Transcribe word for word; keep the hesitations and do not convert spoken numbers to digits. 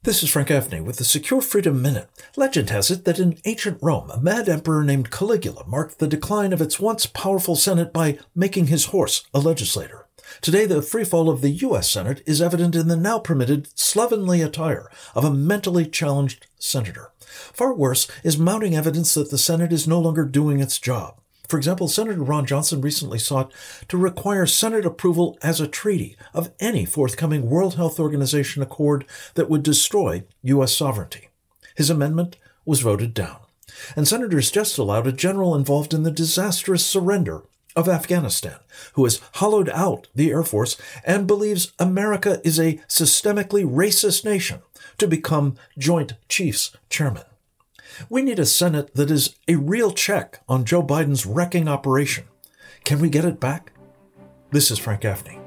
This is Frank Gaffney with the Secure Freedom Minute. Legend has it that in ancient Rome, a mad emperor named Caligula marked the decline of its once powerful Senate by making his horse a legislator. Today, the freefall of the U S Senate is evident in the now permitted slovenly attire of a mentally challenged senator. Far worse is mounting evidence that the Senate is no longer doing its job. For example, Senator Ron Johnson recently sought to require Senate approval as a treaty of any forthcoming World Health Organization accord that would destroy U S sovereignty. His amendment was voted down, and senators just allowed a general involved in the disastrous surrender of Afghanistan, who has hollowed out the Air Force and believes America is a systemically racist nation, to become Joint Chiefs Chairman. We need a Senate that is a real check on Joe Biden's wrecking operation. Can we get it back? This is Frank Gaffney.